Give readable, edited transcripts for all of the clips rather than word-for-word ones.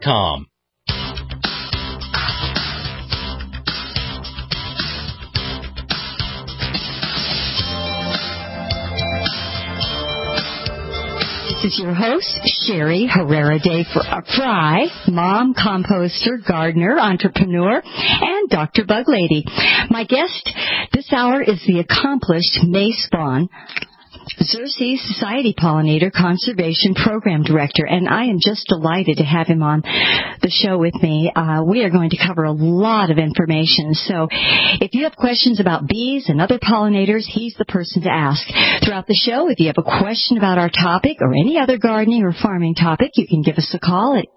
BeesFarmers.com. This is your host, Sherry Herrera de Fry, mom, composter, gardener, entrepreneur, and Dr. Bug Lady. My guest this hour is the accomplished May Spahn, Xerces Society Pollinator Conservation Program Director, and I am just delighted to have him on the show with me. We are going to cover a lot of information, so if you have questions about bees and other pollinators, he's the person to ask. Throughout the show, if you have a question about our topic or any other gardening or farming topic, you can give us a call at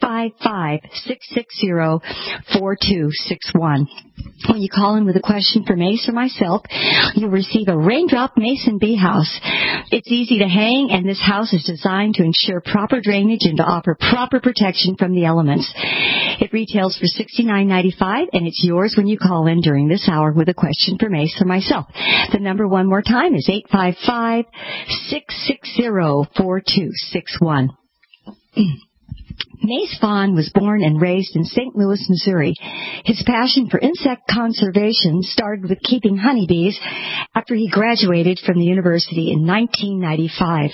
855-660-4261. When you call in with a question for Mace or myself, you'll receive a Raindrop Mason Bee House. It's easy to hang, and this house is designed to ensure proper drainage and to offer proper protection from the elements. It retails for $69.95, and it's yours when you call in during this hour with a question for Mace or myself. The number one more time is 855-660-4261. May Spahn was born and raised in St. Louis, Missouri. His passion for insect conservation started with keeping honeybees after he graduated from the university in 1995.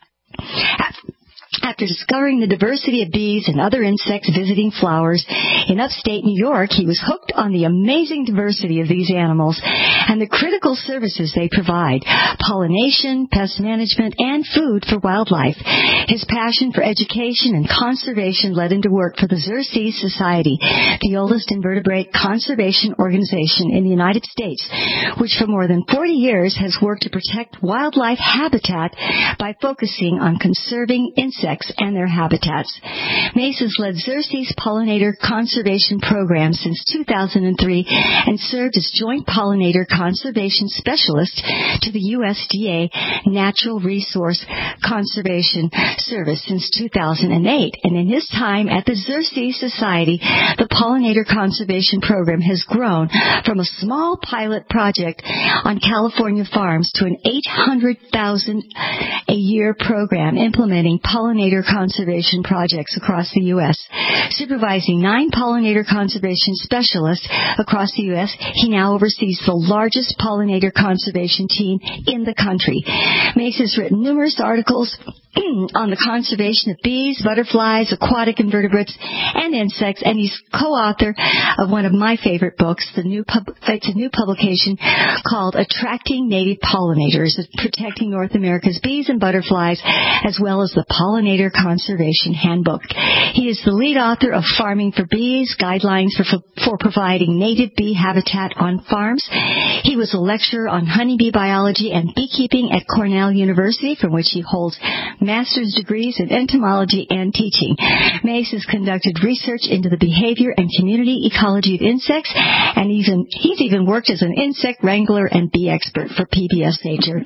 After discovering the diversity of bees and other insects visiting flowers in upstate New York, he was hooked on the amazing diversity of these animals and the critical services they provide: pollination, pest management, and food for wildlife. His passion for education and conservation led him to work for the Xerces Society, the oldest invertebrate conservation organization in the United States, which for more than 40 years has worked to protect wildlife habitat by focusing on conserving insects and their habitats. Mace has led Xerces Pollinator Conservation Program since 2003 and served as Joint Pollinator Conservation Specialist to the USDA Natural Resource Conservation Service since 2008. And in his time at the Xerces Society, the Pollinator Conservation Program has grown from a small pilot project on California farms to an $800,000 a year program implementing pollinator conservation projects across the U.S. Supervising 9 pollinator conservation specialists across the U.S., he now oversees the largest pollinator conservation team in the country. Mace has written numerous articles on the conservation of bees, butterflies, aquatic invertebrates, and insects, and he's co-author of one of my favorite books. It's a new publication called Attracting Native Pollinators, Protecting North America's Bees and Butterflies, as well as the Pollinator Conservation Handbook. He is the lead author of Farming for Bees, Guidelines for Providing Native Bee Habitat on Farms. He was a lecturer on honeybee biology and beekeeping at Cornell University, from which he holds master's degrees in entomology and teaching. Mace has conducted research into the behavior and community ecology of insects, and he's even worked as an insect wrangler and bee expert for PBS Nature.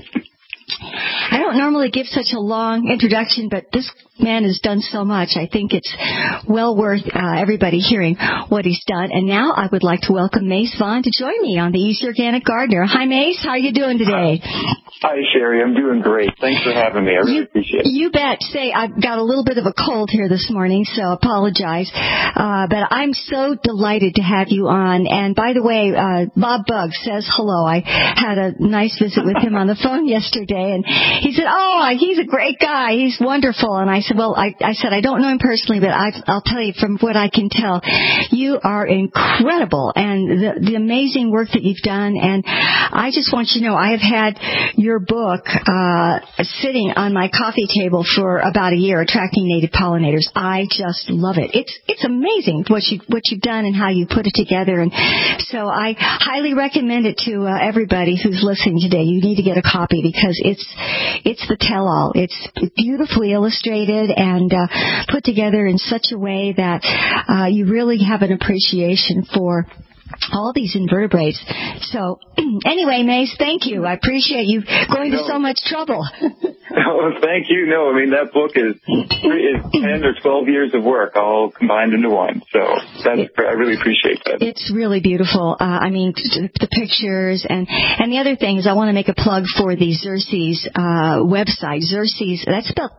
I don't normally give such a long introduction, but this man has done so much. I think it's well worth everybody hearing what he's done. And now I would like to welcome Mace Vaughn to join me on the Easy Organic Gardener. Hi, Mace. How are you doing today? Hi, Sherry. I'm doing great. Thanks for having me. I really appreciate it. You bet. Say, I've got a little bit of a cold here this morning, so apologize. But I'm so delighted to have you on. And by the way, Bob Bugg says hello. I had a nice visit with him on the phone yesterday, and he said, he's a great guy. He's wonderful. And I said, well, I said, I don't know him personally, but I'll tell you from what I can tell, you are incredible, and the amazing work that you've done. And I just want you to know, I have had your book sitting on my coffee table for about a year, Attracting Native Pollinators. I just love it. It's amazing what you've done and how you put it together. And so I highly recommend it to everybody who's listening today. You need to get a copy because it's the tell-all. It's beautifully illustrated and put together in such a way that you really have an appreciation for all these invertebrates. So anyway, Mace, thank you. I appreciate you going to so much trouble. Oh, thank you. No, I mean, that book is 10 or 12 years of work all combined into one. So I really appreciate that. It's really beautiful. I mean, the pictures and the other thing is I want to make a plug for the Xerces website. Xerces, that's spelled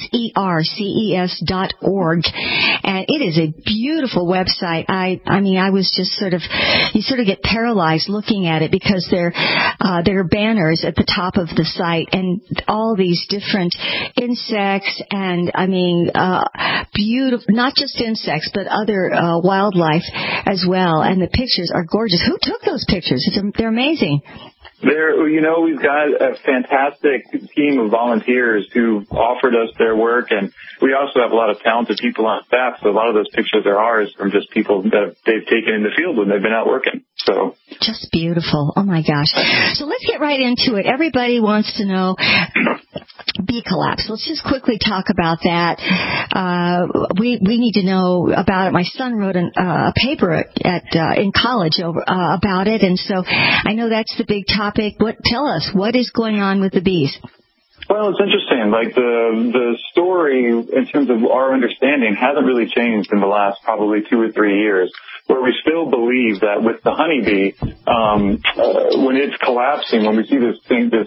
XERCES.org. And it is a beautiful website. I mean, I was just you sort of get paralyzed looking at it because there are banners at the top of the site and all these different insects and, I mean, beautiful, not just insects, but other wildlife as well. And the pictures are gorgeous. Who took those pictures? They're amazing. We've got a fantastic team of volunteers who offered us their work, and we also have a lot of talented people on staff, so a lot of those pictures are ours from just people that they've taken in the field when they've been out working. So just beautiful. Oh, my gosh. So let's get right into it. Everybody wants to know bee collapse. Let's just quickly talk about that. We need to know about it. My son wrote a paper in college about it, and so I know that's the big topic. Tell us, what is going on with the bees? Well, it's interesting. Like the story in terms of our understanding hasn't really changed in the last probably 2 or 3 years, where we still believe that with the honeybee, when it's collapsing, when we see this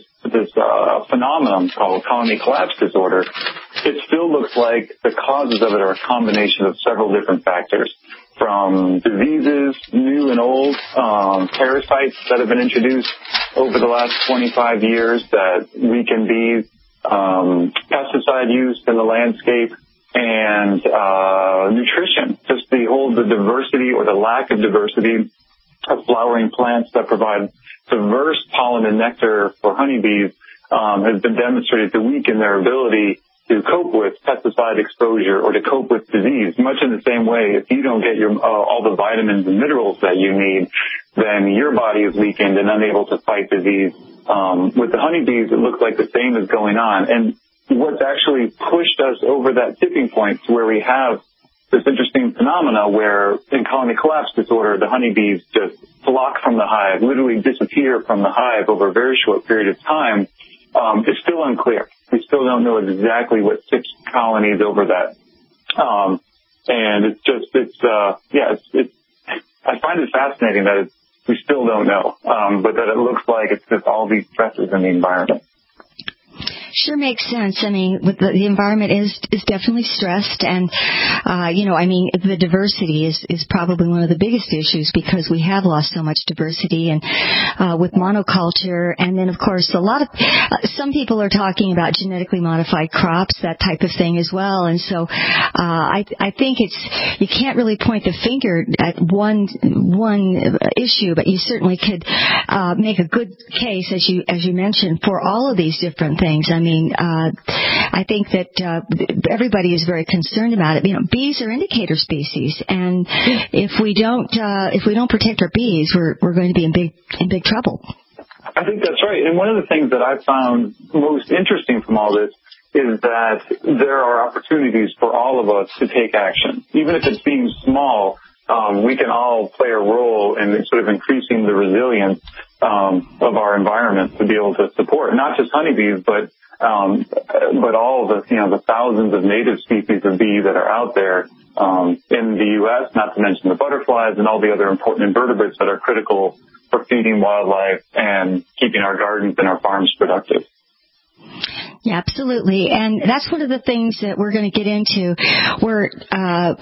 phenomenon called colony collapse disorder, it still looks like the causes of it are a combination of several different factors. From diseases, new and old, parasites that have been introduced over the last 25 years that weaken bees, pesticide use in the landscape, and nutrition. Just the diversity or the lack of diversity of flowering plants that provide diverse pollen and nectar for honeybees has been demonstrated to weaken their ability to cope with pesticide exposure or to cope with disease. Much in the same way, if you don't get all the vitamins and minerals that you need, then your body is weakened and unable to fight disease. With the honeybees, it looks like the same is going on. And what's actually pushed us over that tipping point to where we have this interesting phenomena where in colony collapse disorder, the honeybees just flock from the hive, literally disappear from the hive over a very short period of time, is still unclear. We still don't know exactly what tips colonies over that. And I find it fascinating that we still don't know, but that it looks like it's just all these stresses in the environment. Sure makes sense. I mean, the environment is definitely stressed, and the diversity is probably one of the biggest issues because we have lost so much diversity, and with monoculture, and then of course some people are talking about genetically modified crops, that type of thing as well. And so I think you can't really point the finger at one issue, but you certainly could make a good case, as you mentioned, for all of these different things. I think that everybody is very concerned about it. Bees are indicator species, and if we don't protect our bees, we're going to be in big trouble. I think that's right. And one of the things that I found most interesting from all this is that there are opportunities for all of us to take action, even if it seems small. We can all play a role in sort of increasing the resilience of our environment to be able to support not just honeybees, but all the thousands of native species of bees that are out there in the U.S., not to mention the butterflies and all the other important invertebrates that are critical for feeding wildlife and keeping our gardens and our farms productive. Yeah, absolutely. And that's one of the things that we're going to get into. I'm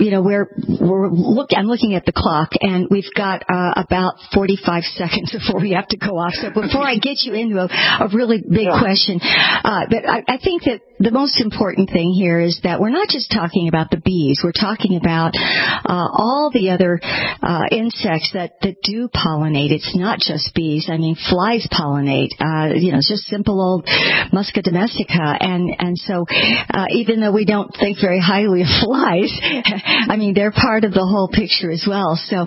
looking at the clock, and we've got about 45 seconds before we have to go off. So before I get you into a really big question, but I think that the most important thing here is that we're not just talking about the bees. We're talking about all the other insects that do pollinate. It's not just bees. I mean, flies pollinate. Just simple old Musca domestica. And so even though we don't think very highly of flies, I mean, they're part of the whole picture as well. So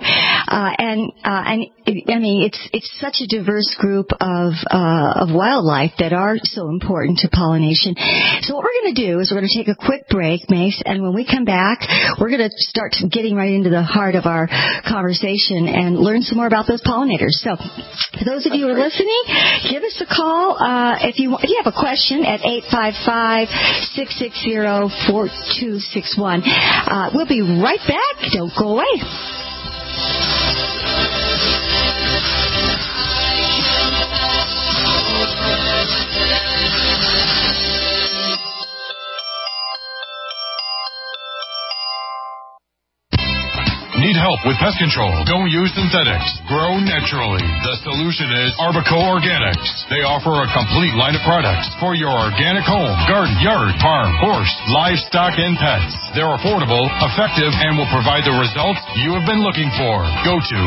it's such a diverse group of wildlife that are so important to pollination. So what we're going to do is we're going to take a quick break, Mace, and when we come back, we're going to start getting right into the heart of our conversation and learn some more about those pollinators. So for those of you who are listening, give us a call if you have a question at 855-660-4261. We'll be right back. Don't go away. Need help with pest control? Don't use synthetics. Grow naturally. The solution is Arbico Organics. They offer a complete line of products for your organic home, garden, yard, farm, horse, livestock, and pets. They're affordable, effective, and will provide the results you have been looking for. Go to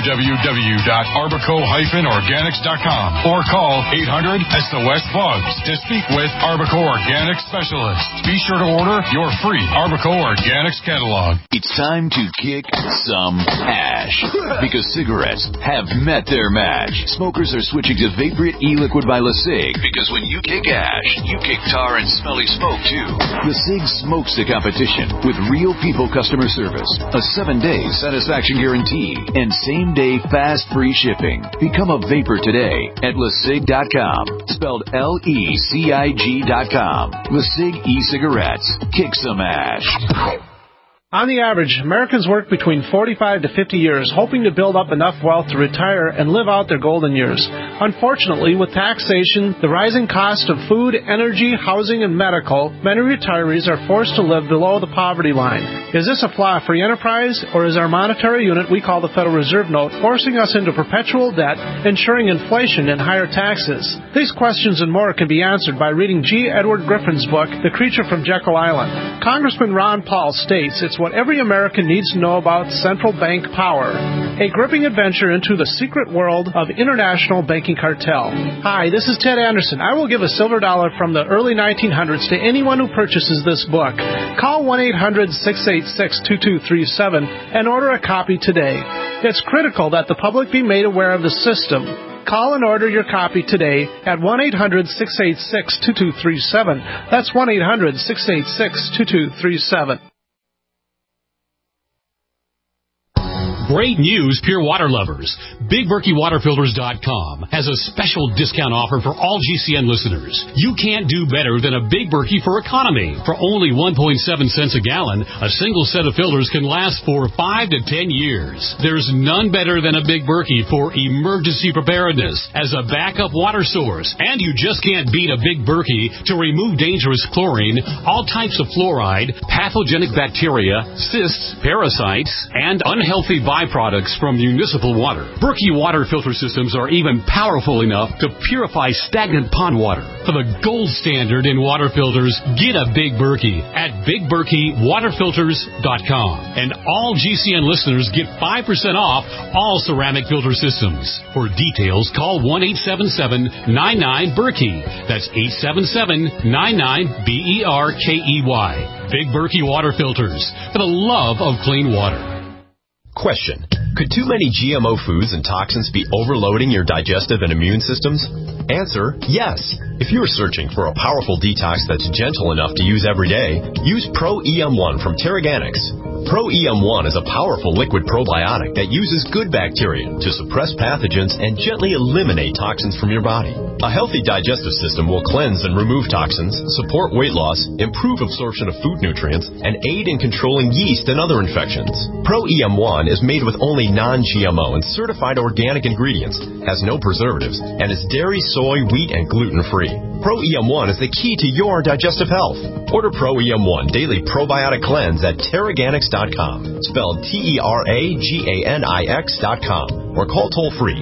www.arbico-organics.com or call 800-SOS-BUGS to speak with Arbico Organics specialists. Be sure to order your free Arbico Organics catalog. It's time to kick some ash because cigarettes have met their match. Smokers are switching to Vaporite e-liquid by LeSig because when you kick ash, you kick tar and smelly smoke too. LeSig smokes the competition with real people customer service, a 7-day satisfaction guarantee, and same-day fast free shipping. Become a vapor today at LeSig.com, spelled LECIG.com. LeSig e-cigarettes. Kick some ash. On the average, Americans work between 45 to 50 years hoping to build up enough wealth to retire and live out their golden years. Unfortunately, with taxation, the rising cost of food, energy, housing, and medical, many retirees are forced to live below the poverty line. Is this a flaw for free enterprise, or is our monetary unit we call the Federal Reserve Note forcing us into perpetual debt, ensuring inflation and higher taxes? These questions and more can be answered by reading G. Edward Griffin's book, The Creature from Jekyll Island. Congressman Ron Paul states it's what every American needs to know about central bank power. A gripping adventure into the secret world of international banking cartel. Hi, this is Ted Anderson. I will give a silver dollar from the early 1900s to anyone who purchases this book. Call 1-800-686-2237 and order a copy today. It's critical that the public be made aware of the system. Call and order your copy today at 1-800-686-2237. That's 1-800-686-2237. Great news, pure water lovers. BigBerkeyWaterFilters.com has a special discount offer for all GCN listeners. You can't do better than a Big Berkey for economy. For only 1.7 cents a gallon, a single set of filters can last for 5 to 10 years. There's none better than a Big Berkey for emergency preparedness as a backup water source. And you just can't beat a Big Berkey to remove dangerous chlorine, all types of fluoride, pathogenic bacteria, cysts, parasites, and unhealthy byproducts from municipal water. Berkey water filter systems are even powerful enough to purify stagnant pond water. For the gold standard in water filters, get a Big Berkey at BigBerkeyWaterFilters.com. And all GCN listeners get 5% off all ceramic filter systems. For details, call 1-877-99-BERKEY. That's 877-99-BERKEY. Big Berkey Water Filters, for the love of clean water. Question: could too many GMO foods and toxins be overloading your digestive and immune systems? Answer: yes. If you're searching for a powerful detox that's gentle enough to use every day, use Pro EM1 from Terraganics. Pro EM1 is a powerful liquid probiotic that uses good bacteria to suppress pathogens and gently eliminate toxins from your body. A healthy digestive system will cleanse and remove toxins, support weight loss, improve absorption of food nutrients, and aid in controlling yeast and other infections. Pro EM1 is made with only non-GMO and certified organic ingredients, has no preservatives, and is dairy, soy, wheat, and gluten-free. Pro EM1 is the key to your digestive health. Order Pro EM1 Daily Probiotic Cleanse at Terraganics.com, spelled Terraganix.com, or call toll-free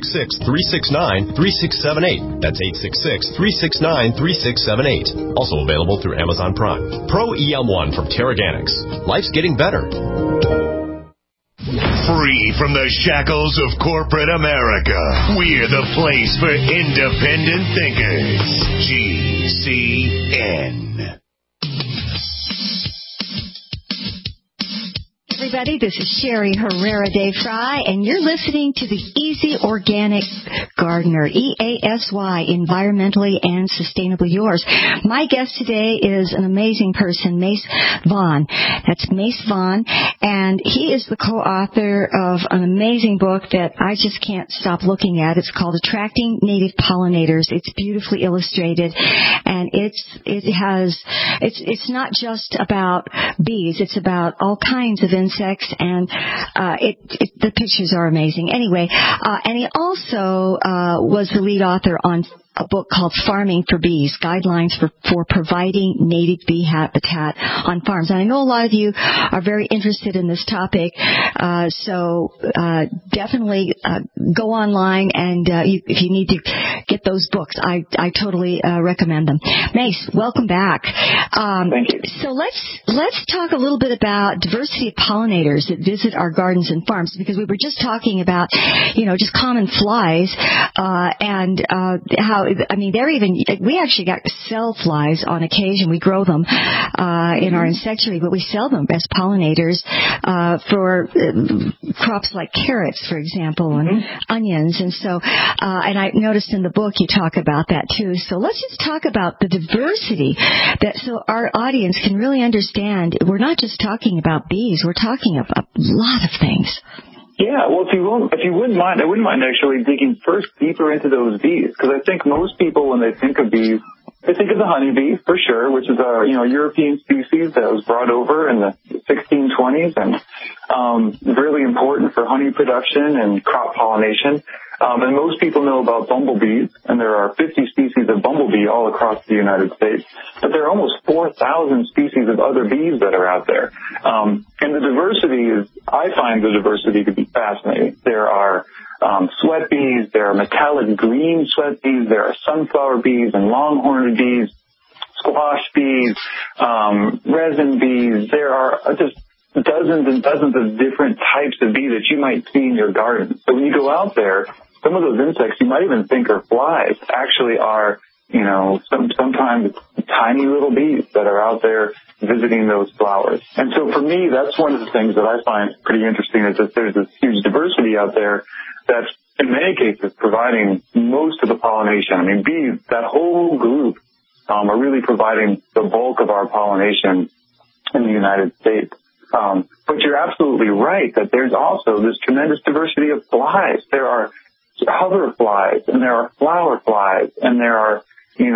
866-369-3678. That's 866-369-3678. Also available through Amazon Prime. Pro EM1 from Terraganics. Life's getting better. Free from the shackles of corporate America, we're the place for independent thinkers. GCN. everybody. This is Sherry Herrera de Fry, and you're listening to the Easy Organic Gardener, EASY, Environmentally and Sustainably Yours. My guest today is an amazing person, Mace Vaughn. That's Mace Vaughn, and he is the co-author of an amazing book that I just can't stop looking at. It's called Attracting Native Pollinators. It's beautifully illustrated, and it's not just about bees. It's about all kinds of insects, and the pictures are amazing. Anyway, and he also was the lead author on a book called Farming for Bees, Guidelines for Providing Native Bee Habitat on Farms. And I know a lot of you are very interested in this topic, so definitely go online, and if you need to get those books, I totally recommend them. Mace, welcome back. Thank you. So let's talk a little bit about diversity of pollinators that visit our gardens and farms, because we were just talking about, just common flies, and how, we actually got cell flies on occasion. We grow them in our insectary, but we sell them as pollinators for crops like carrots, for example, and onions. And so, and I noticed in the book you talk about that too. So let's just talk about the diversity so our audience can really understand. We're not just talking about bees. We're talking about a lot of things. Yeah, well, if you wouldn't mind, I wouldn't mind actually digging first deeper into those bees, because I think most people, when they think of bees, they think of the honeybee, for sure, which is a European species that was brought over in the 1620s and really important for honey production and crop pollination. And most people know about bumblebees, and there are 50 species of bumblebee all across the United States. But there are almost 4,000 species of other bees that are out there. And the diversity I find the diversity to be fascinating. There are sweat bees, there are metallic green sweat bees, there are sunflower bees and longhorn bees, squash bees, resin bees. There are just dozens and dozens of different types of bees that you might see in your garden. So when you go out there, some of those insects you might even think are flies actually are, sometimes tiny little bees that are out there visiting those flowers. And so for me, that's one of the things that I find pretty interesting, is that there's this huge diversity out there that's in many cases providing most of the pollination. Bees, that whole group, are really providing the bulk of our pollination in the United States. But you're absolutely right that there's also this tremendous diversity of flies. There are hover flies, and there are flower flies, and there are, they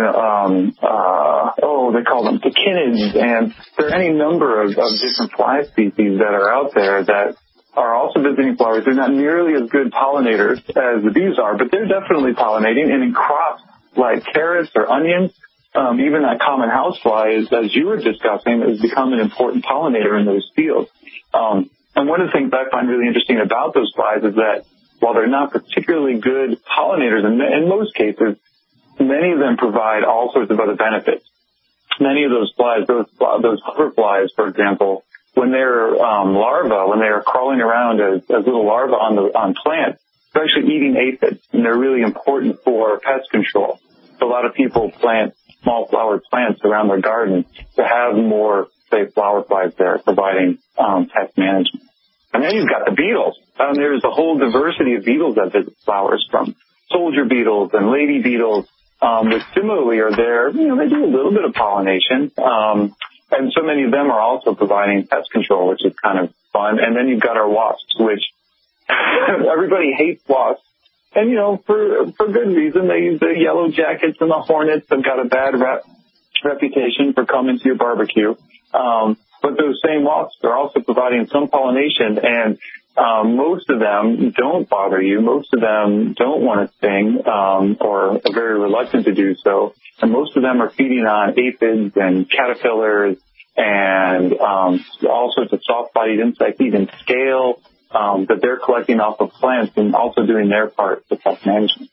call them tachinids, and there are any number of different fly species that are out there that are also visiting flowers. They're not nearly as good pollinators as the bees are, but they're definitely pollinating. And in crops like carrots or onions, even that common housefly, as you were discussing, has become an important pollinator in those fields. And one of the things I find really interesting about those flies is that while they're not particularly good pollinators, in most cases, many of them provide all sorts of other benefits. Many of those flies, those hover flies, for example, when they're larvae, when they're crawling around as little larvae on plants, they're actually eating aphids, and they're really important for pest control. So a lot of people plant small flowered plants around their garden to have more, say, flower flies there, providing pest management. And then you've got the beetles. There's a whole diversity of beetles that visit flowers, from soldier beetles and lady beetles, which similarly are there. They do a little bit of pollination. And so many of them are also providing pest control, which is kind of fun. And then you've got our wasps, which everybody hates wasps. And, for good reason. The yellow jackets and the hornets have got a bad reputation for coming to your barbecue. But those same wasps are also providing some pollination, and most of them don't bother you. Most of them don't want to sting, or are very reluctant to do so. And most of them are feeding on aphids and caterpillars and all sorts of soft-bodied insects, even scale, that they're collecting off of plants and also doing their part with pest management.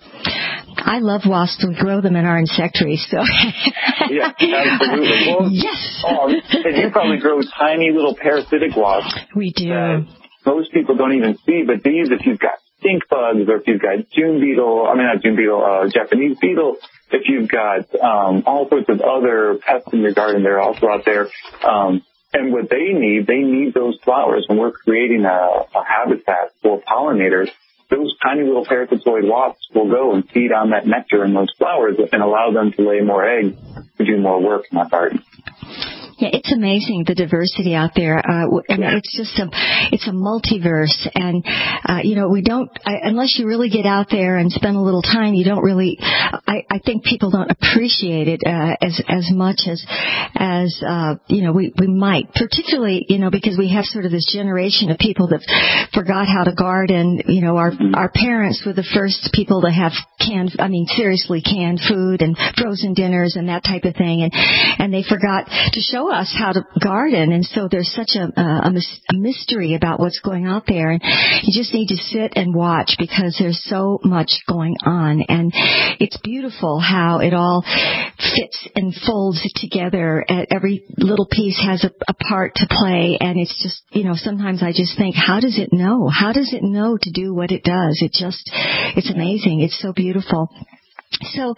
I love wasps. We grow them in our insectary, so. Yeah, absolutely. Well, yes. And you probably grow tiny little parasitic wasps. We do. That most people don't even see, but these, if you've got stink bugs, or if you've got Japanese beetle, if you've got all sorts of other pests in your garden, they're also out there. And what they need those flowers. When we're creating a habitat for pollinators, those tiny little parasitoid wasps will go and feed on that nectar in those flowers and allow them to lay more eggs to do more work in our garden. Yeah, it's amazing, the diversity out there. It's just it's a multiverse. And, we don't, unless you really get out there and spend a little time, you don't really, I think people don't appreciate it, as much as we might, particularly, because we have sort of this generation of people that forgot how to garden. Our parents were the first people to have canned food and frozen dinners and that type of thing. And they forgot to show us how to garden, and so there's such a mystery about what's going out there, and you just need to sit and watch because there's so much going on, and it's beautiful how it all fits and folds together. Every little piece has a part to play, and it's just, sometimes I just think, how does it know? How does it know to do what it does? It's amazing. It's so beautiful. So,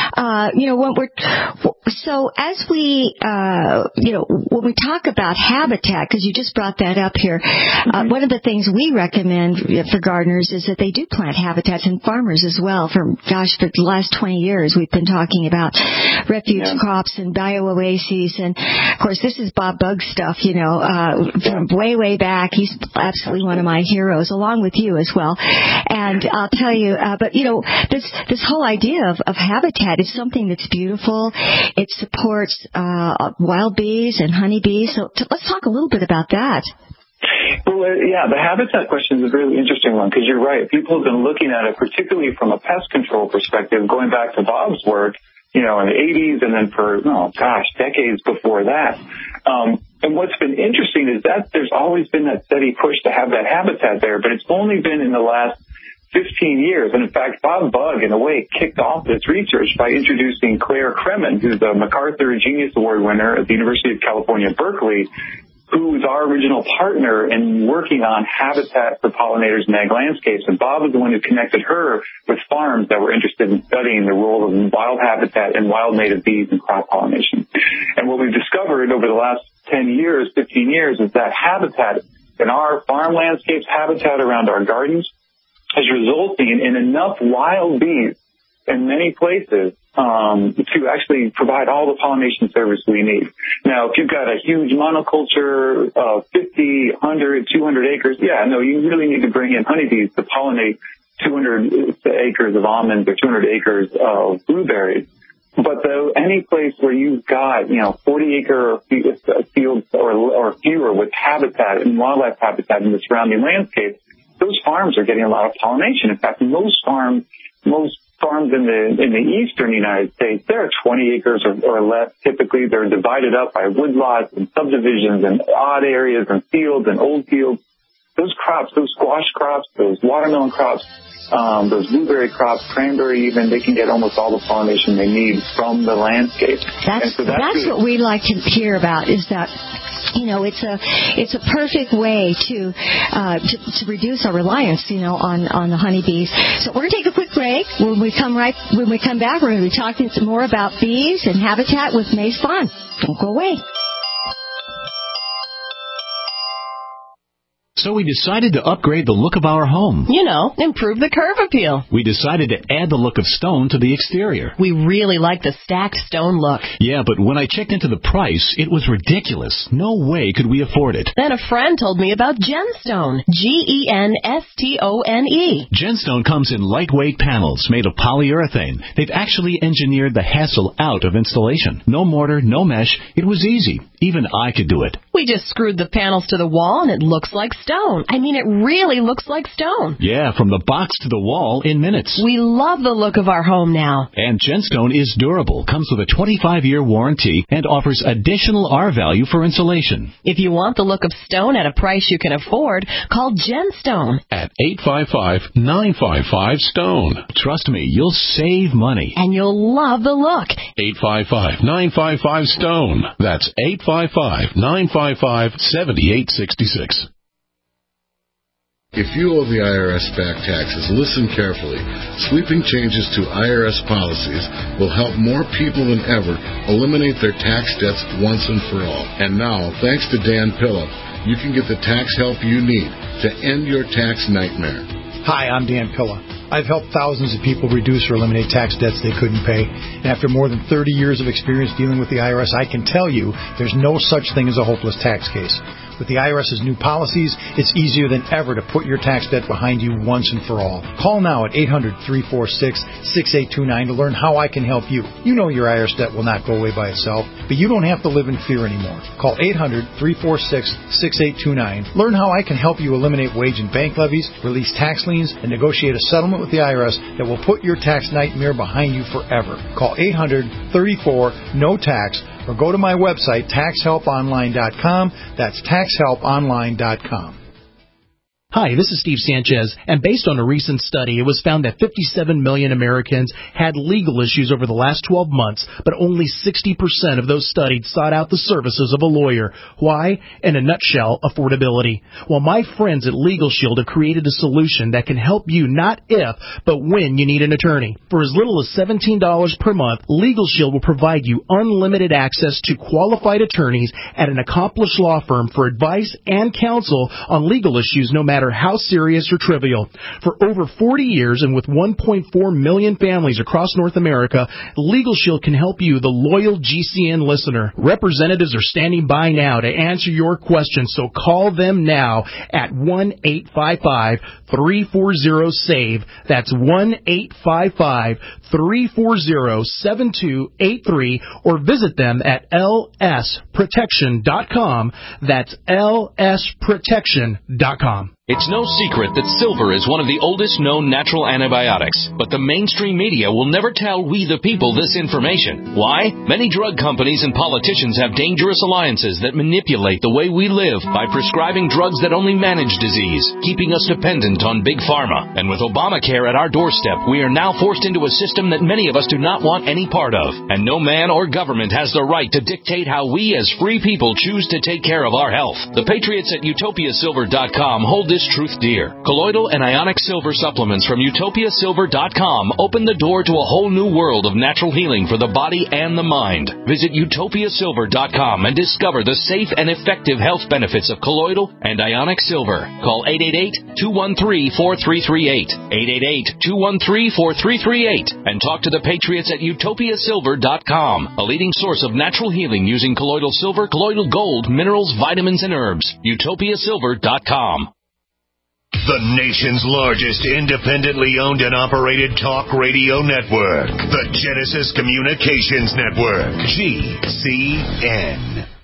when we talk about habitat, because you just brought that up here, one of the things we recommend for gardeners is that they do plant habitats, and farmers as well. For the last 20 years, we've been talking about refuge crops and biooases, and of course, this is Bob Bugg's stuff, from way back. He's absolutely one of my heroes, along with you as well. And I'll tell you, this whole idea of habitat is something that's beautiful. It supports wild bees and honeybees. So let's talk a little bit about that. Well, the habitat question is a really interesting one because you're right. People have been looking at it, particularly from a pest control perspective, going back to Bob's work, in the 80s and then for, decades before that. And what's been interesting is that there's always been that steady push to have that habitat there, but it's only been in the last 15 years. And in fact, Bob Bugg, in a way, kicked off this research by introducing Claire Kremen, who's a MacArthur Genius Award winner at the University of California, Berkeley, who was our original partner in working on habitat for pollinators in ag landscapes. And Bob was the one who connected her with farms that were interested in studying the role of wild habitat and wild native bees in crop pollination. And what we've discovered over the last 10 years, 15 years, is that habitat in our farm landscapes, habitat around our gardens, is resulting in enough wild bees in many places to actually provide all the pollination service we need. Now, if you've got a huge monoculture of 50, 100, 200 acres, you really need to bring in honeybees to pollinate 200 acres of almonds or 200 acres of blueberries. But any place where you've got, 40-acre fields or fewer with habitat and wildlife habitat in the surrounding landscape, those farms are getting a lot of pollination. In fact, most farms in the eastern United States, they're 20 acres or less. Typically, they're divided up by woodlots and subdivisions and odd areas and fields and old fields. Those crops, those squash crops, those watermelon crops, those blueberry crops, cranberry even, they can get almost all the pollination they need from the landscape. That's what we like to hear about, is that it's a perfect way to reduce our reliance, on the honeybees. So we're going to take a quick break. When we come back, we're going to be talking some more about bees and habitat with Mace Vaughn. Don't go away. So we decided to upgrade the look of our home. Improve the curb appeal. We decided to add the look of stone to the exterior. We really like the stacked stone look. Yeah, but when I checked into the price, it was ridiculous. No way could we afford it. Then a friend told me about Genstone. Genstone. Genstone comes in lightweight panels made of polyurethane. They've actually engineered the hassle out of installation. No mortar, no mesh. It was easy. Even I could do it. We just screwed the panels to the wall and it looks like stone. I mean, it really looks like stone. Yeah, from the box to the wall in minutes. We love the look of our home now. And Genstone is durable, comes with a 25-year warranty, and offers additional R-value for insulation. If you want the look of stone at a price you can afford, call Genstone at 855-955-STONE. Trust me, you'll save money. And you'll love the look. 855-955-STONE. That's 855-955-7866. If you owe the IRS back taxes, listen carefully. Sweeping changes to IRS policies will help more people than ever eliminate their tax debts once and for all. And now, thanks to Dan Pilla, you can get the tax help you need to end your tax nightmare. Hi, I'm Dan Pilla. I've helped thousands of people reduce or eliminate tax debts they couldn't pay. And after more than 30 years of experience dealing with the IRS, I can tell you there's no such thing as a hopeless tax case. With the IRS's new policies, it's easier than ever to put your tax debt behind you once and for all. Call now at 800-346-6829 to learn how I can help you. You know your IRS debt will not go away by itself, but you don't have to live in fear anymore. Call 800-346-6829. Learn how I can help you eliminate wage and bank levies, release tax liens, and negotiate a settlement with the IRS that will put your tax nightmare behind you forever. Call 800-34-NO-TAX or go to my website, taxhelponline.com. That's taxhelponline.com. Hi, this is Steve Sanchez, and based on a recent study, it was found that 57 million Americans had legal issues over the last 12 months, but only 60% of those studied sought out the services of a lawyer. Why? In a nutshell, affordability. Well, my friends at Legal Shield have created a solution that can help you not if, but when you need an attorney. For as little as $17 per month, Legal Shield will provide you unlimited access to qualified attorneys at an accomplished law firm for advice and counsel on legal issues no matter how serious or trivial. For over 40 years and with 1.4 million families across North America, Legal Shield can help you, the loyal GCN listener. Representatives are standing by now to answer your questions, so call them now at 1-855-340-SAVE. That's 1-855-340-7283, or visit them at lsprotection.com. That's lsprotection.com. It's no secret that silver is one of the oldest known natural antibiotics, but the mainstream media will never tell we the people this information. Why? Many drug companies and politicians have dangerous alliances that manipulate the way we live by prescribing drugs that only manage disease, keeping us dependent on big pharma. And with Obamacare at our doorstep, we are now forced into a system that many of us do not want any part of. And no man or government has the right to dictate how we as free people choose to take care of our health. The Patriots at utopiasilver.com hold this truth dear. Colloidal and ionic silver supplements from utopiasilver.com open the door to a whole new world of natural healing for the body and the mind. Visit utopiasilver.com and discover the safe and effective health benefits of colloidal and ionic silver. Call 888-213-4338. 888-213-4338 and talk to the Patriots at utopiasilver.com, a leading source of natural healing using colloidal silver, colloidal gold, minerals, vitamins, and herbs. utopiasilver.com. The nation's largest independently owned and operated talk radio network. The Genesis Communications Network. GCN.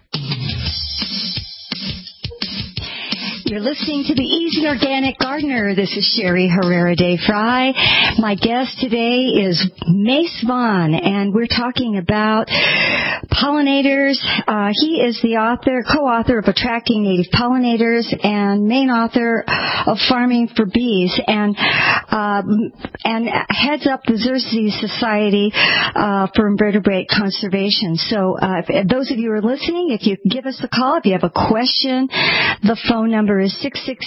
You're listening to the Easy Organic Gardener. This is Sherry Herrera de Fry. My guest today is Mace Vaughn, and we're talking about pollinators. He is the co-author of Attracting Native Pollinators and main author of Farming for Bees, and heads up the Xerces Society for Invertebrate Conservation. So if those of you who are listening, if you give us a call, if you have a question, the phone number is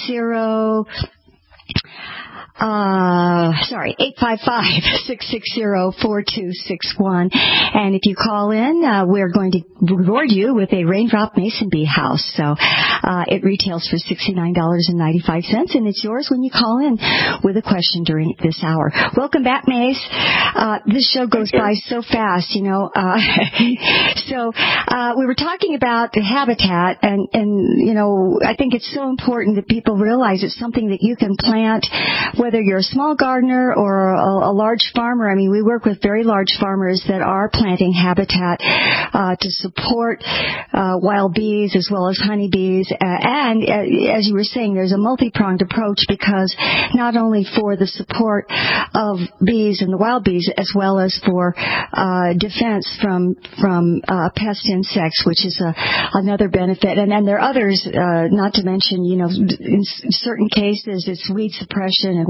855-660-4261. And if you call in, we're going to reward you with a raindrop mason bee house. So it retails for $69.95, and it's yours when you call in with a question during this hour. Welcome back, Mace. This show goes by so fast, you know. So we were talking about the habitat, and you know, I think it's so important that people realize it's something that you can plant, whether you're a small gardener or a large farmer. I mean, we work with very large farmers that are planting habitat to support wild bees as well as honeybees. And as you were saying, there's a multi-pronged approach, because not only for the support of bees and the wild bees, as well as for defense from pest insects, which is another benefit. And then there are others, not to mention, you know, in certain cases it's weed suppression and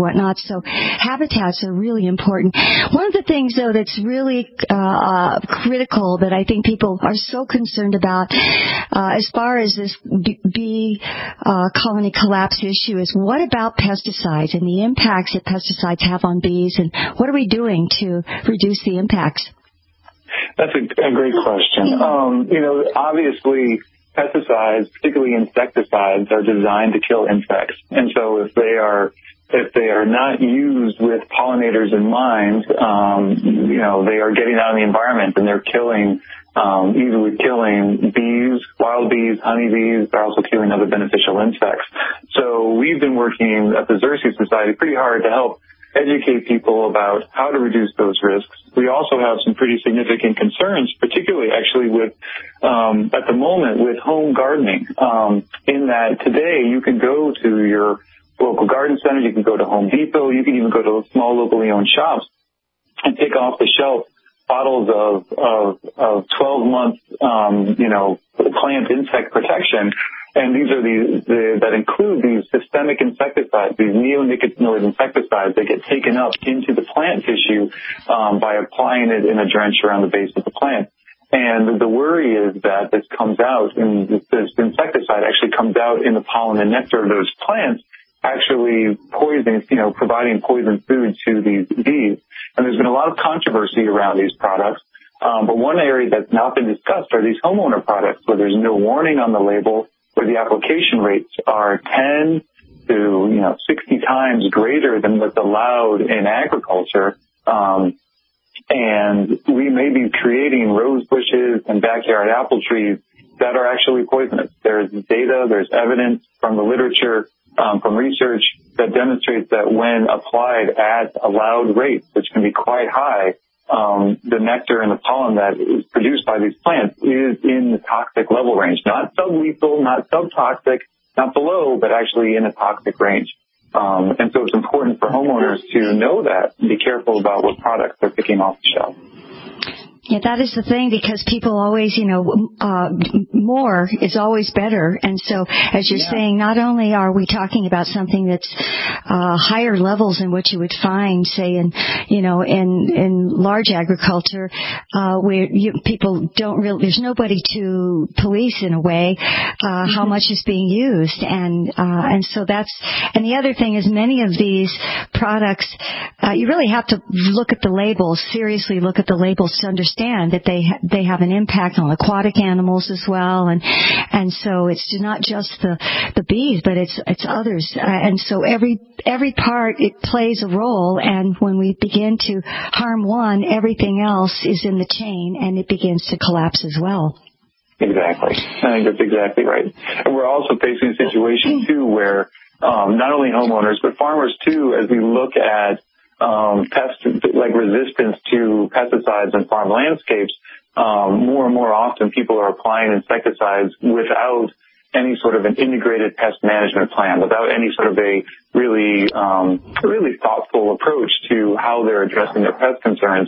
whatnot. So habitats are really important. One of the things, though, that's really critical that I think people are so concerned about as far as this bee colony collapse issue is what about pesticides and the impacts that pesticides have on bees, and what are we doing to reduce the impacts? That's a great question. Obviously, pesticides, particularly insecticides, are designed to kill insects, and so if they are not used with pollinators in mind, they are getting out in the environment and they're easily killing bees, wild bees, honeybees. They're also killing other beneficial insects. So we've been working at the Xerces Society pretty hard to help educate people about how to reduce those risks. We also have some pretty significant concerns, particularly actually with, at the moment, with home gardening, in that today you can go to your local garden center, you can go to Home Depot, you can even go to small locally owned shops and pick off the shelf bottles of 12-month, plant insect protection. And these are that include these systemic insecticides, these neonicotinoid insecticides that get taken up into the plant tissue by applying it in a drench around the base of the plant. And the worry is that this insecticide actually comes out in the pollen and nectar of those plants, actually providing poison food to these bees. And there's been a lot of controversy around these products. But one area that's not been discussed are these homeowner products where there's no warning on the label, where the application rates are 10 to 60 times greater than what's allowed in agriculture. And we may be creating rose bushes and backyard apple trees that are actually poisonous. There's data, there's evidence from the literature, from research that demonstrates that when applied at allowed rates, which can be quite high, the nectar and the pollen that is produced by these plants is in the toxic level range, not sublethal, not subtoxic, not below, but actually in a toxic range. And so it's important for homeowners to know that and be careful about what products they're picking off the shelf. Yeah, that is the thing, because people always, more is always better. And so, as you're saying, not only are we talking about something that's higher levels than what you would find, say, in large agriculture, where people don't really, there's nobody to police in a way how much is being used, and so that's. And the other thing is, many of these products, you really have to look at the labels, seriously look at the labels to understand that they have an impact on aquatic animals as well, and so it's not just the bees, but it's others, and so every part, it plays a role, and when we begin to harm one, everything else is in the chain and it begins to collapse as well. Exactly. I think that's exactly right. And we're also facing a situation too where not only homeowners but farmers too, as we look at resistance to pesticides in farm landscapes, more and more often people are applying insecticides without any sort of an integrated pest management plan, without any sort of a really thoughtful approach to how they're addressing their pest concerns.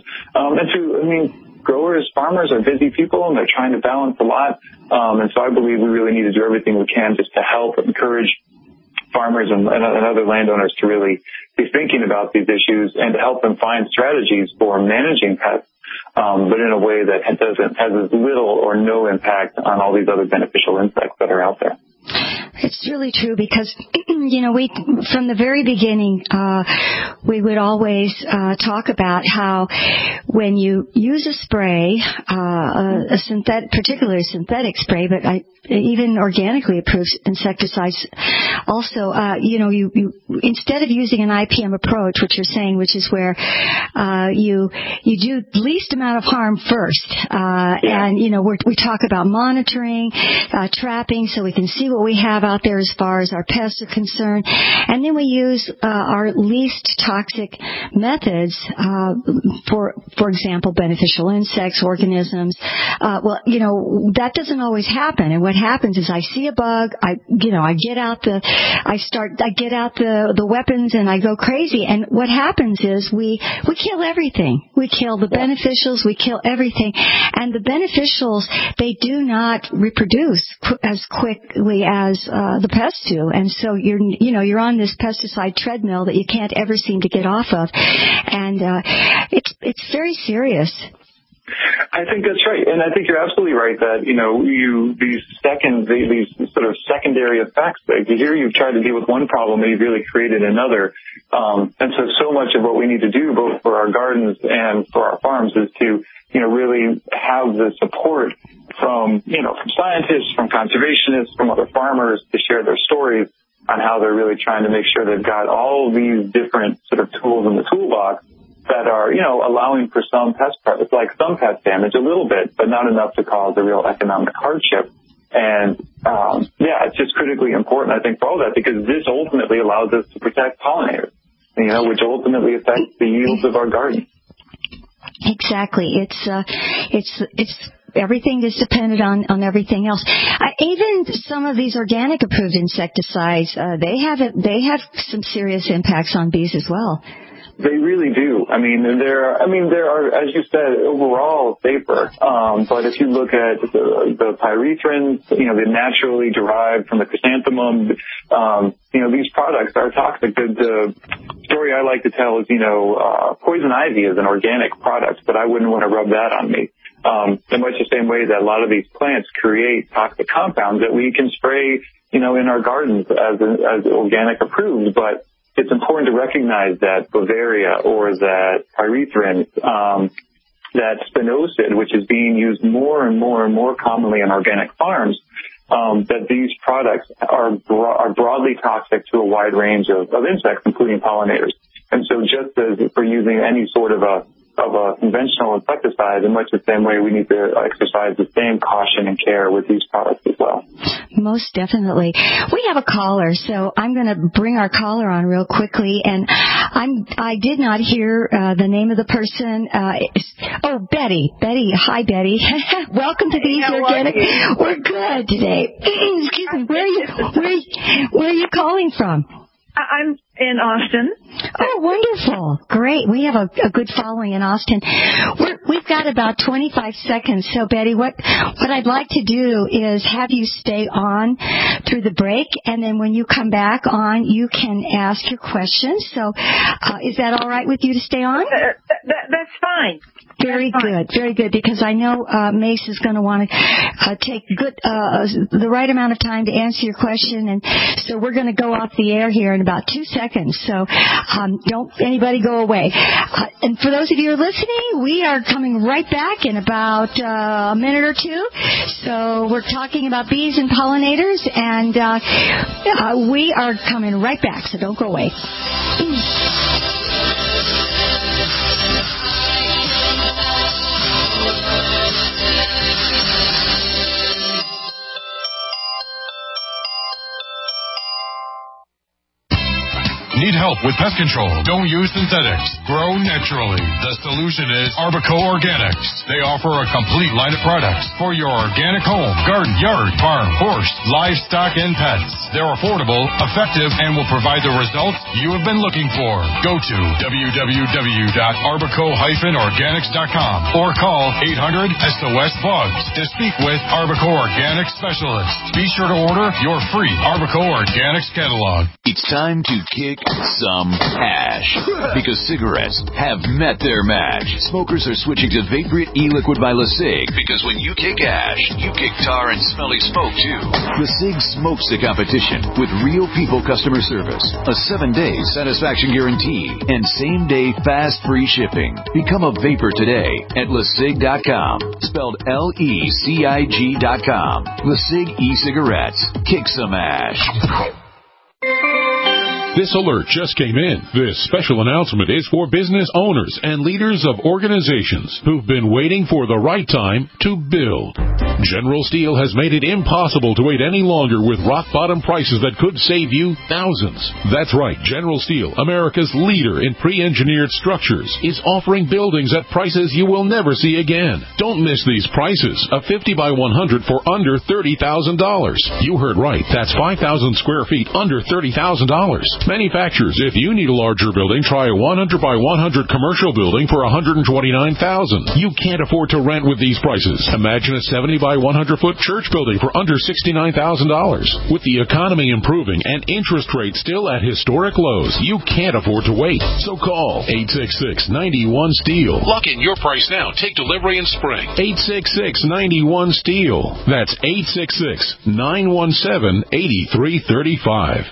Growers, farmers are busy people and they're trying to balance a lot. And so I believe we really need to do everything we can just to help encourage farmers and other landowners to really be thinking about these issues and to help them find strategies for managing pests, but in a way that has as little or no impact on all these other beneficial insects that are out there. It's really true because, we, from the very beginning, we would always talk about how when you use a spray, particularly a synthetic spray, but even organically approved insecticides, also, you instead of using an IPM approach, which you're saying, which is where you do least amount of harm first, and we talk about monitoring, trapping, so we can see what we have out there as far as our pests are concerned, and then we use our least toxic methods for for example, beneficial insects, organisms. That doesn't always happen. And what happens is I see a bug, I get out the weapons and I go crazy. And what happens is we kill everything. We kill the beneficials, we kill everything. And the beneficials, they do not reproduce as quickly as the pests do. And so you're on this pesticide treadmill that you can't ever seem to get off of. And it's very serious. I think that's right, and I think you're absolutely right that these sort of secondary effects. Like here, you've tried to deal with one problem, and you've really created another. And so much of what we need to do, both for our gardens and for our farms, is to really have the support from scientists, from conservationists, from other farmers to share their stories on how they're really trying to make sure they've got all these different sort of tools in the toolbox that are, allowing for some pest damage a little bit, but not enough to cause a real economic hardship. And, it's just critically important, I think, for all that, because this ultimately allows us to protect pollinators, which ultimately affects the yields of our garden. Exactly. It's everything is dependent on everything else. Even some of these organic approved insecticides, they have some serious impacts on bees as well. They really do. There are, as you said, overall safer. But if you look at the pyrethrins, the naturally derived from the chrysanthemum, these products are toxic. The story I like to tell is, poison ivy is an organic product, but I wouldn't want to rub that on me. In much the same way that a lot of these plants create toxic compounds that we can spray, in our gardens as organic approved, but it's important to recognize that Bavaria or that pyrethrin, that spinosad, which is being used more and more and more commonly in organic farms, that these products are broadly toxic to a wide range of insects, including pollinators. And so just as for using any sort of a conventional insecticide, in much the same way we need to exercise the same caution and care with these products as well. Most definitely. We have a caller, so I'm going to bring our caller on real quickly. And I did not hear the name of the person. Betty. Betty. Hi, Betty. Welcome to Bees Organic. We're good today. Excuse me. Where are you calling from? I'm in Austin. Oh, wonderful. Great. We have a good following in Austin. We've got about 25 seconds. So, Betty, what I'd like to do is have you stay on through the break, and then when you come back on, you can ask your questions. So, is that all right with you to stay on? That's fine. Very good, very good, because I know Mace is going to want to take the right amount of time to answer your question, and so we're going to go off the air here in about 2 seconds, so don't anybody go away. And for those of you who are listening, we are coming right back in about a minute or two. So we're talking about bees and pollinators, and we are coming right back, so don't go away. Need help with pest control? Don't use synthetics. Grow naturally. The solution is Arbico Organics. They offer a complete line of products for your organic home, garden, yard, farm, horse, livestock, and pets. They're affordable, effective, and will provide the results you have been looking for. Go to www.arbico-organics.com or call 800-SOS-BUGS to speak with Arbico Organics specialists. Be sure to order your free Arbico Organics catalog. It's time to kick some ash, because cigarettes have met their match. Smokers are switching to Vaporite e-liquid by LeSig, because when you kick ash, you kick tar and smelly smoke too. LeSig smokes the competition with real people customer service, a 7-day satisfaction guarantee, and same-day fast free shipping. Become a vapor today at LeSig.com, spelled LECIG.com. LeSig e-cigarettes. Kick some ash. This alert just came in. This special announcement is for business owners and leaders of organizations who've been waiting for the right time to build. General Steel has made it impossible to wait any longer with rock-bottom prices that could save you thousands. That's right. General Steel, America's leader in pre-engineered structures, is offering buildings at prices you will never see again. Don't miss these prices. A 50 by 100 for under $30,000. You heard right. That's 5,000 square feet under $30,000. Manufacturers, if you need a larger building, try a 100 by 100 commercial building for $129,000. You can't afford to rent with these prices. Imagine a 70 by 100 foot church building for under $69,000. With the economy improving and interest rates still at historic lows, you can't afford to wait. So call 866-91-STEEL. Lock in your price now. Take delivery in spring. 866-91-STEEL. That's 866-917-8335.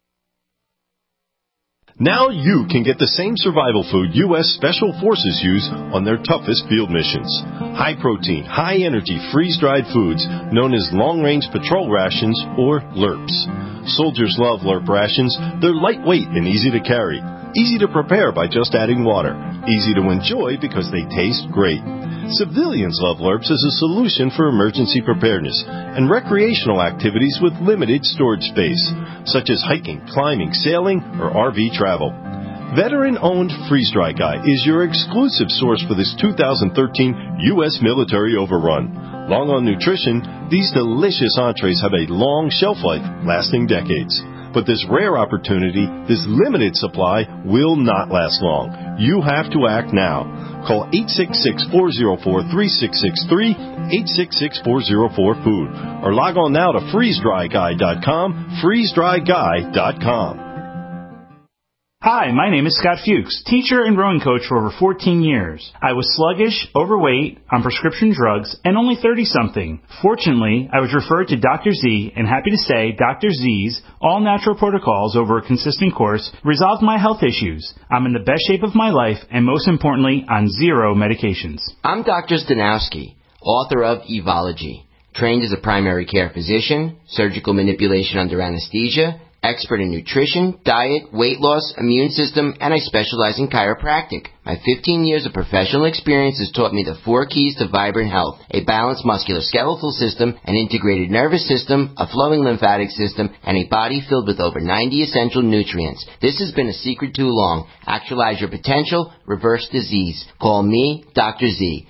Now you can get the same survival food U.S. Special Forces use on their toughest field missions. High-protein, high-energy, freeze-dried foods known as long-range patrol rations, or LRPs. Soldiers love LRP rations. They're lightweight and easy to carry. Easy to prepare by just adding water. Easy to enjoy because they taste great. Civilians love LRPs as a solution for emergency preparedness and recreational activities with limited storage space, such as hiking, climbing, sailing, or RV travel. Veteran-owned Freeze Dry Guy is your exclusive source for this 2013 U.S. military overrun. Long on nutrition, these delicious entrees have a long shelf life, lasting decades. But this rare opportunity, this limited supply, will not last long. You have to act now. Call 866-404-3663, 866-404-FOOD, or log on now to freezedryguy.com, freezedryguy.com. Hi, my name is Scott Fuchs, teacher and rowing coach for over 14 years. I was sluggish, overweight, on prescription drugs, and only 30-something. Fortunately, I was referred to Dr. Z, and happy to say Dr. Z's all-natural protocols over a consistent course resolved my health issues. I'm in the best shape of my life, and most importantly, on zero medications. I'm Dr. Stanowski, author of Evology, trained as a primary care physician, surgical manipulation under anesthesia, expert in nutrition, diet, weight loss, immune system, and I specialize in chiropractic. My 15 years of professional experience has taught me the 4 keys to vibrant health: a balanced musculoskeletal system, an integrated nervous system, a flowing lymphatic system, and a body filled with over 90 essential nutrients. This has been a secret too long. Actualize your potential, reverse disease. Call me, Dr. Z.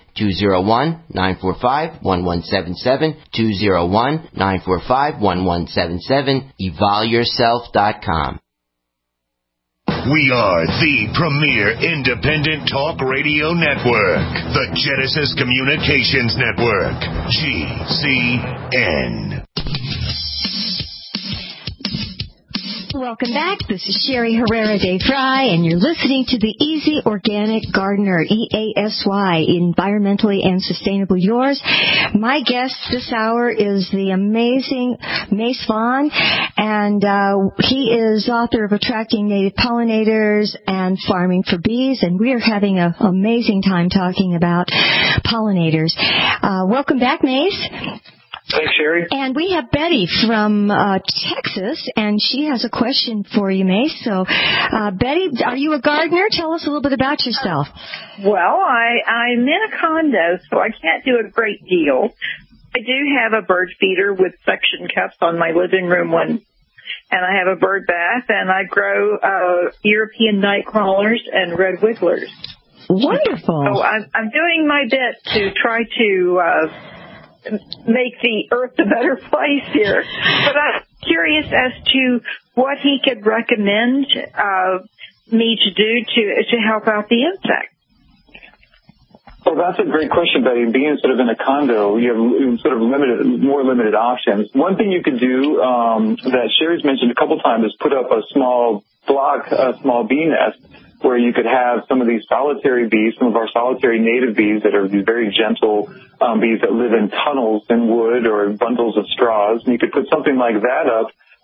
201-945-1177, 201-945-1177, evolyourself.com. We are the premier independent talk radio network, the Genesis Communications Network, GCN. Welcome back. This is Sherry Herrera de Fry, and you're listening to the Easy Organic Gardener, EASY, Environmentally and Sustainable Yours. My guest this hour is the amazing Mace Vaughn, and he is author of Attracting Native Pollinators and Farming for Bees, and we are having an amazing time talking about pollinators. Welcome back, Mace. Thanks, Sherry. And we have Betty from Texas, and she has a question for you, Mace. So, Betty, are you a gardener? Tell us a little bit about yourself. Well, I'm in a condo, so I can't do a great deal. I do have a bird feeder with suction cups on my living room one, and I have a bird bath, and I grow European night crawlers and red wigglers. Wonderful. So I'm doing my bit to try to make the earth a better place here. But I'm curious as to what he could recommend me to do to help out the insects. Well, that's a great question, Betty. Being sort of in a condo, you have sort of more limited options. One thing you could do that Sherry's mentioned a couple times is put up a small bee nest, where you could have some of these solitary bees, some of our solitary native bees that are these very gentle bees that live in tunnels in wood or bundles of straws. And you could put something like that up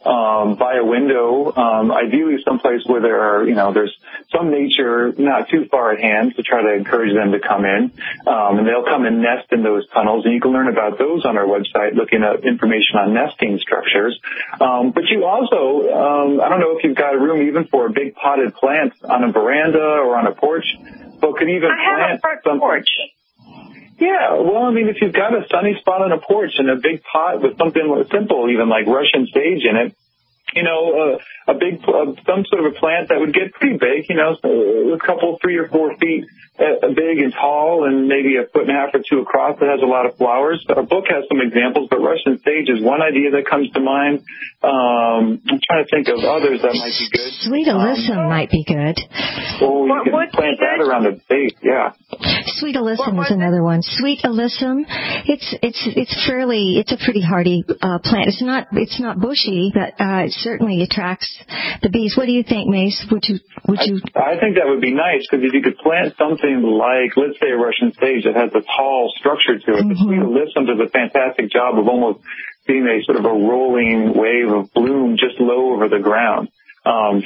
by a window, ideally someplace where there's some nature not too far at hand to try to encourage them to come in. And they'll come and nest in those tunnels, and you can learn about those on our website, looking at information on nesting structures. But you also, I don't know if you've got a room even for a big potted plant on a veranda or on a porch, but could even plant some porch. Yeah, well, I mean, if you've got a sunny spot on a porch and a big pot with something simple, even like Russian sage in it, some sort of a plant that would get pretty big, a couple, 3 or 4 feet big and tall, and maybe 1.5 or 2 across that has a lot of flowers. Our book has some examples, but Russian sage is one idea that comes to mind. I'm trying to think of others that might be good. Sweet alyssum might be good. Oh, you can plant that around the base, yeah. Sweet alyssum is another one. Sweet alyssum, it's a pretty hardy plant. It's not bushy, but it certainly attracts the bees. What do you think, Mace? Would you? I think that would be nice, because if you could plant something like, let's say, a Russian sage that has a tall structure to it, the sweet alyssum does a fantastic job of almost being a sort of a rolling wave of bloom just low over the ground. I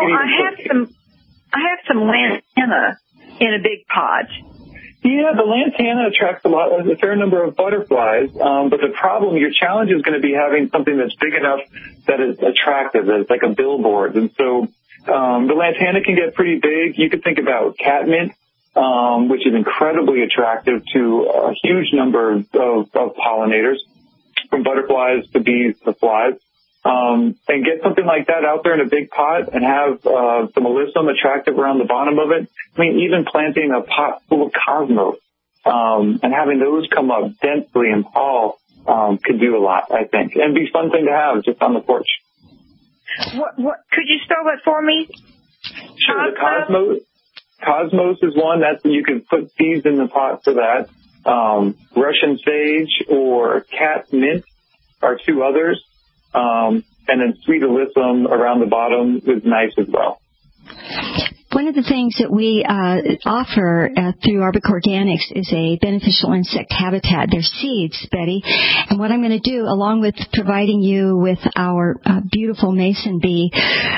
have some lantana in a big pot. Yeah, the lantana attracts a fair number of butterflies, but the problem, your challenge is going to be having something that's big enough that is attractive, that it's like a billboard. And so the lantana can get pretty big. You could think about catmint, which is incredibly attractive to a huge number of pollinators, from butterflies to bees to flies. And get something like that out there in a big pot and have some alyssum attractive around the bottom of it. I mean, even planting a pot full of cosmos and having those come up densely and tall could do a lot, I think, and be a fun thing to have just on the porch. What could you spell that for me? Sure. The cosmos is one that you could put seeds in the pot for that. Russian sage or catmint are 2 others. And then sweet alyssum around the bottom is nice as well. One of the things that we offer through Arbic Organics is a beneficial insect habitat. They're seeds, Betty. And what I'm going to do, along with providing you with our beautiful mason bee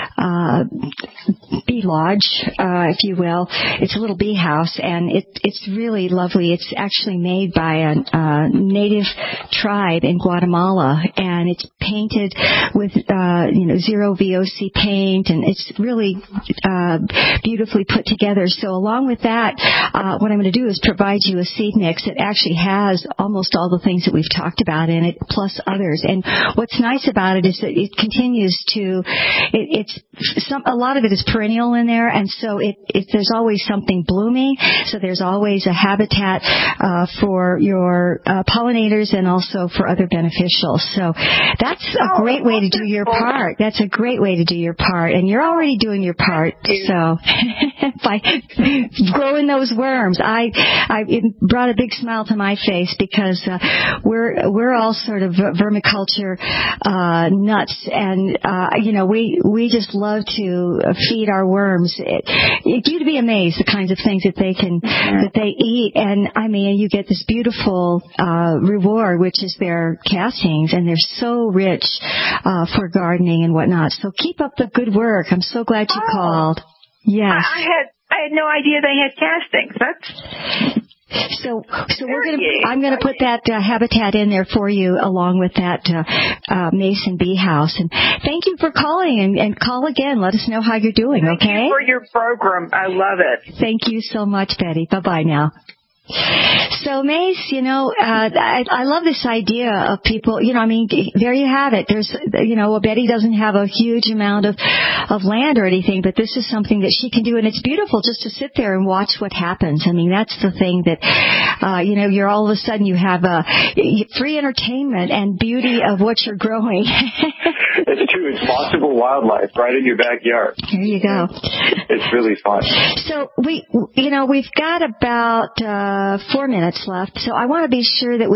lodge, if you will, it's a little bee house, and it's really lovely. It's actually made by a native tribe in Guatemala, and it's painted with zero VOC paint, and it's really beautifully put together. So along with that, what I'm going to do is provide you a seed mix that actually has almost all the things that we've talked about in it, plus others. And what's nice about it is that it continues to, a lot of it is perennial in there, and so there's always something blooming, so there's always a habitat for your pollinators and also for other beneficials. So that's a great way to do your part. That's a great way to do your part, and you're already doing your part. So by growing those worms, it brought a big smile to my face, because we're all sort of vermiculture nuts, and we just love to feed our worms. You'd be amazed the kinds of things that they eat, and I mean, you get this beautiful reward, which is their castings, and they're so rich for gardening and whatnot. So keep up the good work. I'm so glad you called. Yes. I had no idea they had castings. So I'm gonna put that habitat in there for you, along with that mason bee house. And thank you for calling, and call again. Let us know how you're doing. Okay. Thank you for your program. I love it. Thank you so much, Betty. Bye bye now. So, Mace, I love this idea of people, there you have it. There's, Betty doesn't have a huge amount of land or anything, but this is something that she can do, and it's beautiful just to sit there and watch what happens. I mean, that's the thing that, you're all of a sudden you have free entertainment and beauty of what you're growing. It's true. It's possible wildlife right in your backyard. There you go. It's really fun. So we've got about 4 minutes left. So I want to be sure that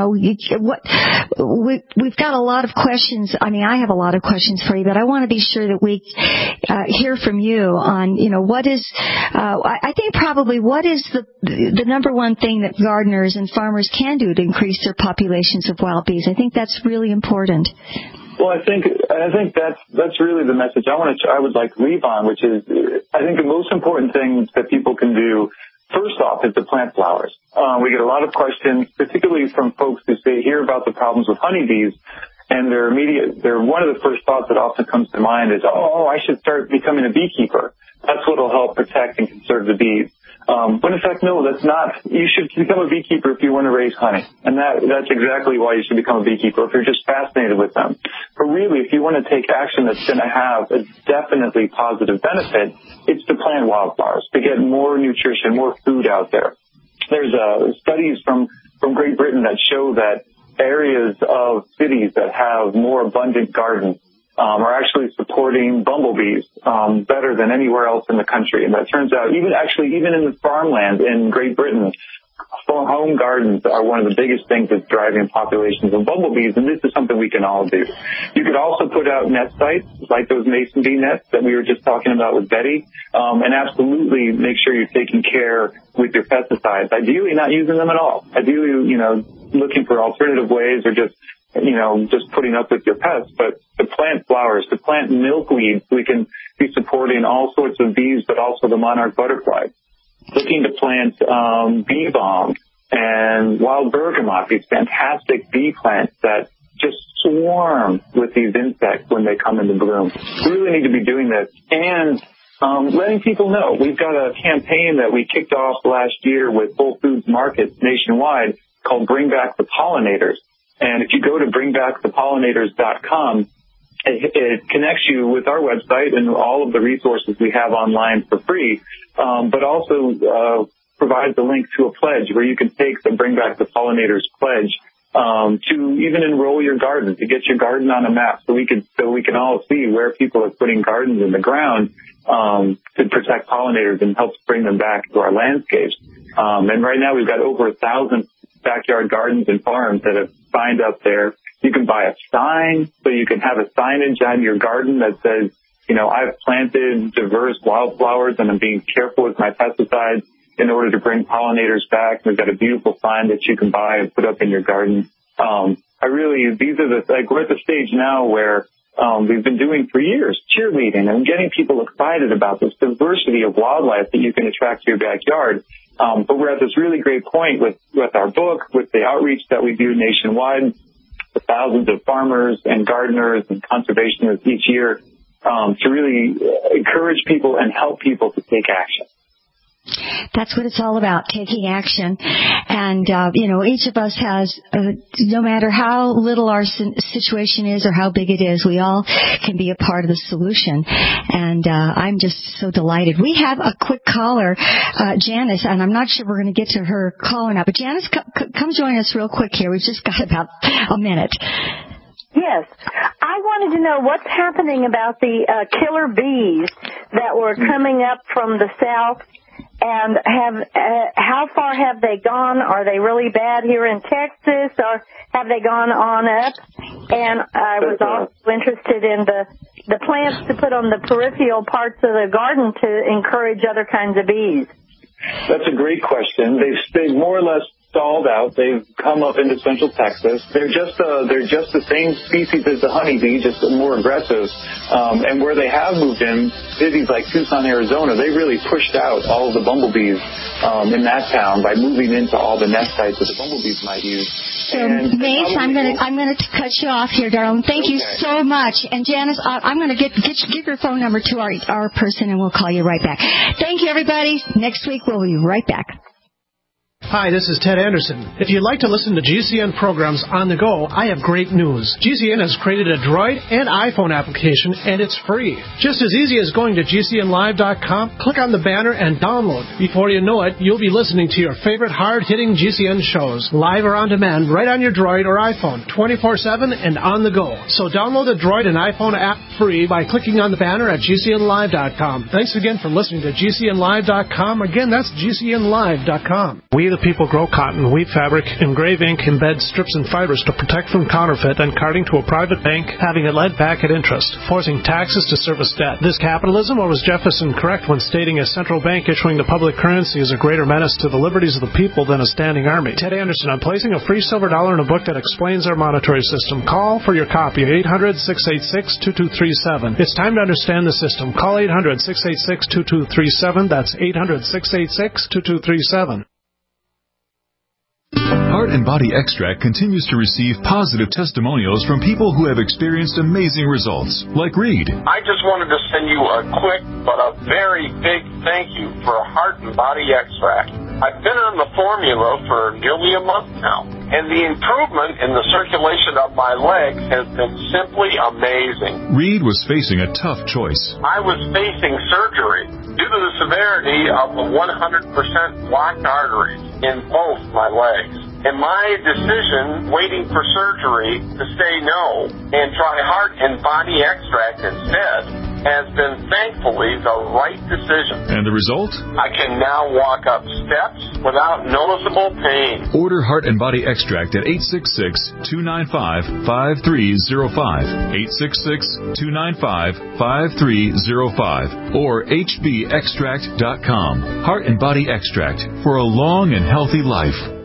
we've got a lot of questions. I mean, I have a lot of questions for you, but I want to be sure that we hear from you on, what is, I think probably what is the number one thing that gardeners and farmers can do to increase their populations of wild bees. I think that's really important. Well, I think that's really the message I would like to leave on, which is I think the most important thing that people can do, first off, is to plant flowers. We get a lot of questions, particularly from folks who hear about the problems with honeybees, and one of the first thoughts that often comes to mind is, I should start becoming a beekeeper. That's what will help protect and conserve the bees. But in fact, no, that's not. You should become a beekeeper if you want to raise honey. And that's exactly why you should become a beekeeper, if you're just fascinated with them. But really, if you want to take action that's going to have a definitely positive benefit, it's to plant wildflowers, to get more nutrition, more food out there. There's studies from Great Britain that show that areas of cities that have more abundant gardens are actually supporting bumblebees better than anywhere else in the country. And that turns out even in the farmland in Great Britain, home gardens are one of the biggest things that's driving populations of bumblebees, and this is something we can all do. You could also put out net sites, like those mason bee nets that we were just talking about with Betty, and absolutely make sure you're taking care with your pesticides. Ideally, not using them at all. Ideally, looking for alternative ways or just putting up with your pests, but to plant flowers, to plant milkweed, we can be supporting all sorts of bees, but also the monarch butterfly. Looking to plant bee balm and wild bergamot, these fantastic bee plants that just swarm with these insects when they come into bloom. We really need to be doing this and letting people know. We've got a campaign that we kicked off last year with Whole Foods markets nationwide called Bring Back the Pollinators. And if you go to bringbackthepollinators.com, it connects you with our website and all of the resources we have online for free, but also provides a link to a pledge where you can take the Bring Back the Pollinators pledge to even enroll your garden, to get your garden on a map so we can all see where people are putting gardens in the ground to protect pollinators and help bring them back to our landscapes. And right now we've got over 1,000 backyard gardens and farms that have signed up there. You can buy a sign, so you can have a signage on your garden that says, I've planted diverse wildflowers and I'm being careful with my pesticides in order to bring pollinators back. We've got a beautiful sign that you can buy and put up in your garden. We're at the stage now where we've been doing for years, cheerleading and getting people excited about this diversity of wildlife that you can attract to your backyard. But we're at this really great point with our book, with the outreach that we do nationwide, with thousands of farmers and gardeners and conservationists each year, to really encourage people and help people to take action. That's what it's all about, taking action. And, each of us has, no matter how little our situation is or how big it is, we all can be a part of the solution. And I'm just so delighted. We have a quick caller, Janice, and I'm not sure we're going to get to her call or not. But Janice, come join us real quick here. We've just got about a minute. Yes. I wanted to know what's happening about the killer bees that were coming up from the south. And how far have they gone? Are they really bad here in Texas, or have they gone on up? And I was also interested in the plants to put on the peripheral parts of the garden to encourage other kinds of bees. That's a great question. They've more or less stalled out. They've come up into central Texas. They're just the same species as the honeybee, just more aggressive. And where they have moved in, cities like Tucson, Arizona, they really pushed out all of the bumblebees in that town by moving into all the nest sites that the bumblebees might use. So, Mace, I'm going to cut you off here, darling. Thank you so much. And Janice, I'm going to give your phone number to our person, and we'll call you right back. Thank you, everybody. Next week we'll be right back. Hi, this is Ted Anderson. If you'd like to listen to GCN programs on the go, I have great news. GCN has created a Droid and iPhone application, and it's free. Just as easy as going to GCNlive.com, click on the banner, and download. Before you know it, you'll be listening to your favorite hard-hitting GCN shows, live or on demand, right on your Droid or iPhone, 24/7 and on the go. So download the Droid and iPhone app free by clicking on the banner at GCNlive.com. Thanks again for listening to GCNlive.com. Again, that's GCNlive.com. We, the the people grow cotton, weave fabric, engrave ink, embed strips and fibers to protect from counterfeit and carting to a private bank, having it led back at interest, forcing taxes to service debt. This capitalism, or was Jefferson correct when stating a central bank issuing the public currency is a greater menace to the liberties of the people than a standing army? Ted Anderson, I'm placing a free silver dollar in a book that explains our monetary system. Call for your copy, 800-686-2237. It's time to understand the system. Call 800-686-2237. That's 800-686-2237. Heart and Body Extract continues to receive positive testimonials from people who have experienced amazing results, like Reed. I just wanted to send you a quick but a very big thank you for Heart and Body Extract. I've been on the formula for nearly a month now, and the improvement in the circulation of my legs has been simply amazing. Reed was facing a tough choice. I was facing surgery due to the severity of the 100% blocked arteries in both my legs. And my decision, waiting for surgery, to say no and try Heart and Body Extract instead, has been thankfully the right decision. And the result? I can now walk up steps without noticeable pain. Order Heart and Body Extract at 866-295-5305, 866-295-5305, or hbextract.com. Heart and Body Extract for a long and healthy life.